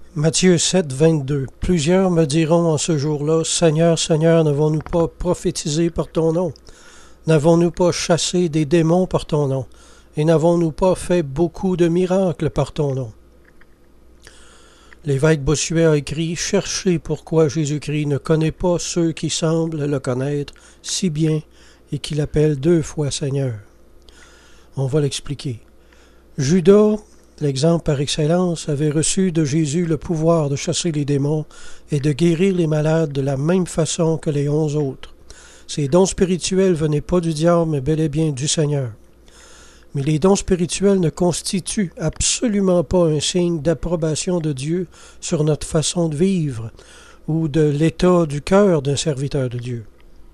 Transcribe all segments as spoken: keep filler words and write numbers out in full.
Matthieu sept, vingt-deux. Plusieurs me diront en ce jour-là, Seigneur, Seigneur, n'avons-nous pas prophétisé par ton nom? N'avons-nous pas chassé des démons par ton nom? Et n'avons-nous pas fait beaucoup de miracles par ton nom? L'évêque Bossuet a écrit « Cherchez pourquoi Jésus-Christ ne connaît pas ceux qui semblent le connaître si bien et qui l'appellent deux fois Seigneur. » On va l'expliquer. Judas, l'exemple par excellence, avait reçu de Jésus le pouvoir de chasser les démons et de guérir les malades de la même façon que les onze autres. Ces dons spirituels venaient pas du diable, mais bel et bien du Seigneur. Mais les dons spirituels ne constituent absolument pas un signe d'approbation de Dieu sur notre façon de vivre ou de l'état du cœur d'un serviteur de Dieu.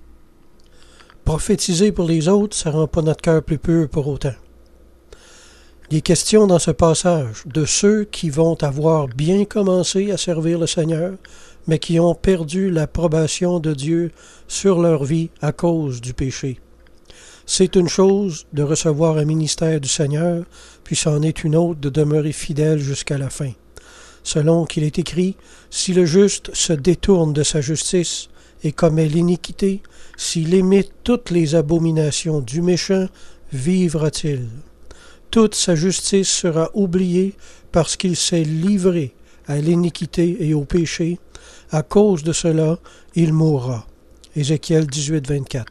Prophétiser pour les autres, ça ne rend pas notre cœur plus pur pour autant. Il est question dans ce passage de ceux qui vont avoir bien commencé à servir le Seigneur, mais qui ont perdu l'approbation de Dieu sur leur vie à cause du péché. C'est une chose de recevoir un ministère du Seigneur, puis c'en est une autre de demeurer fidèle jusqu'à la fin. Selon qu'il est écrit, si le juste se détourne de sa justice et commet l'iniquité, s'il imite toutes les abominations du méchant, vivra-t-il. Toute sa justice sera oubliée parce qu'il s'est livré à l'iniquité et au péché. À cause de cela, il mourra. Ézéchiel dix-huit, vingt-quatre.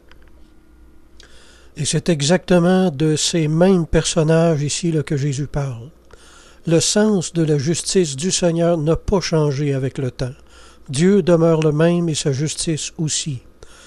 Et c'est exactement de ces mêmes personnages ici là, que Jésus parle. Le sens de la justice du Seigneur n'a pas changé avec le temps. Dieu demeure le même et sa justice aussi.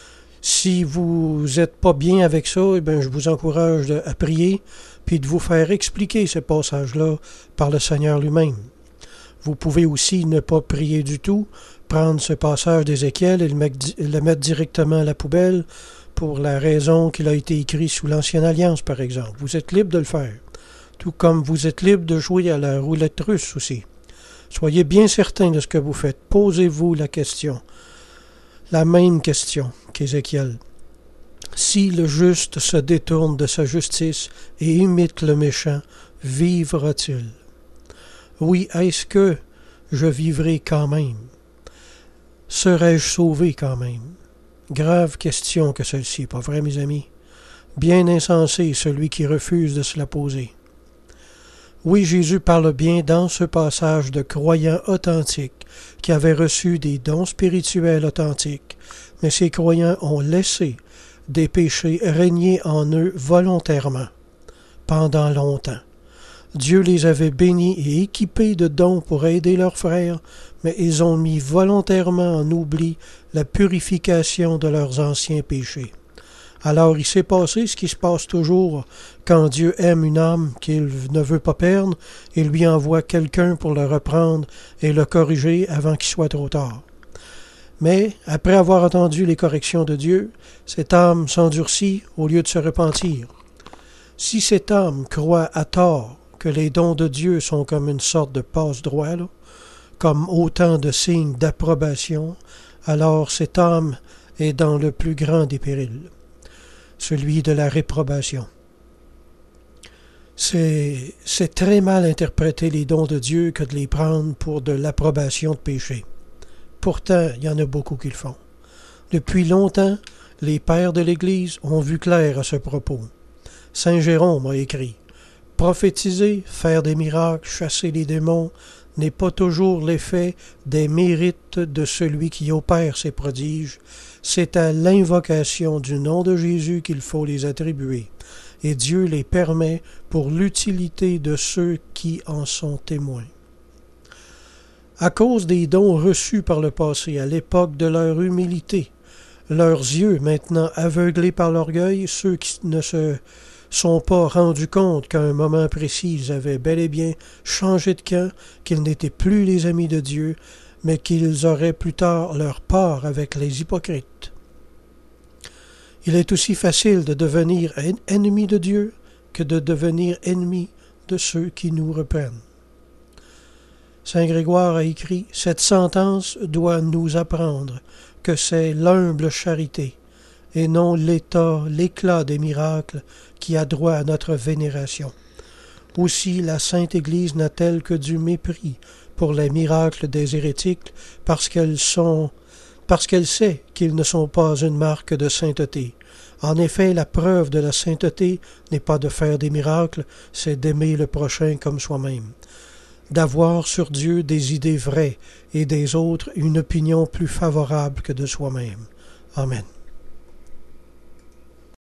Si vous n'êtes pas bien avec ça, eh bien, je vous encourage à prier puis de vous faire expliquer ces passages-là par le Seigneur lui-même. Vous pouvez aussi ne pas prier du tout, prendre ce passage d'Ézéchiel et le mettre directement à la poubelle pour la raison qu'il a été écrit sous l'Ancienne Alliance, par exemple. Vous êtes libre de le faire, tout comme vous êtes libre de jouer à la roulette russe aussi. Soyez bien certain de ce que vous faites. Posez-vous la question, la même question qu'Ézéchiel. Si le juste se détourne de sa justice et imite le méchant, vivra-t-il? Oui, est-ce que je vivrai quand même? Serais-je sauvé quand même? Grave question que celle-ci, pas vrai, mes amis? Bien insensé celui qui refuse de se la poser. Oui, Jésus parle bien dans ce passage de croyants authentiques qui avaient reçu des dons spirituels authentiques, mais ces croyants ont laissé des péchés régner en eux volontairement, pendant longtemps. Dieu les avait bénis et équipés de dons pour aider leurs frères, mais ils ont mis volontairement en oubli la purification de leurs anciens péchés. Alors il s'est passé ce qui se passe toujours quand Dieu aime une âme qu'il ne veut pas perdre, il lui envoie quelqu'un pour le reprendre et le corriger avant qu'il soit trop tard. Mais, après avoir entendu les corrections de Dieu, cette âme s'endurcit au lieu de se repentir. Si cette âme croit à tort que les dons de Dieu sont comme une sorte de passe-droit, là, comme autant de signes d'approbation, alors cette âme est dans le plus grand des périls, celui de la réprobation. C'est, c'est très mal interpréter les dons de Dieu que de les prendre pour de l'approbation de péché. Pourtant, il y en a beaucoup qui le font. Depuis longtemps, les pères de l'Église ont vu clair à ce propos. Saint Jérôme a écrit « Prophétiser, faire des miracles, chasser les démons n'est pas toujours l'effet des mérites de celui qui opère ces prodiges. C'est à l'invocation du nom de Jésus qu'il faut les attribuer, et Dieu les permet pour l'utilité de ceux qui en sont témoins. » À cause des dons reçus par le passé, à l'époque de leur humilité, leurs yeux maintenant aveuglés par l'orgueil, ceux qui ne se sont pas rendus compte qu'à un moment précis ils avaient bel et bien changé de camp, qu'ils n'étaient plus les amis de Dieu, mais qu'ils auraient plus tard leur part avec les hypocrites. Il est aussi facile de devenir ennemi de Dieu que de devenir ennemi de ceux qui nous reprennent. Saint Grégoire a écrit « Cette sentence doit nous apprendre que c'est l'humble charité et non l'état, l'éclat des miracles qui a droit à notre vénération. Aussi la Sainte Église n'a-t-elle que du mépris pour les miracles des hérétiques, parce qu'elles sont, parce qu'elle sait qu'ils ne sont pas une marque de sainteté. En effet, la preuve de la sainteté n'est pas de faire des miracles, c'est d'aimer le prochain comme soi-même, d'avoir sur Dieu des idées vraies et des autres une opinion plus favorable que de soi-même. Amen.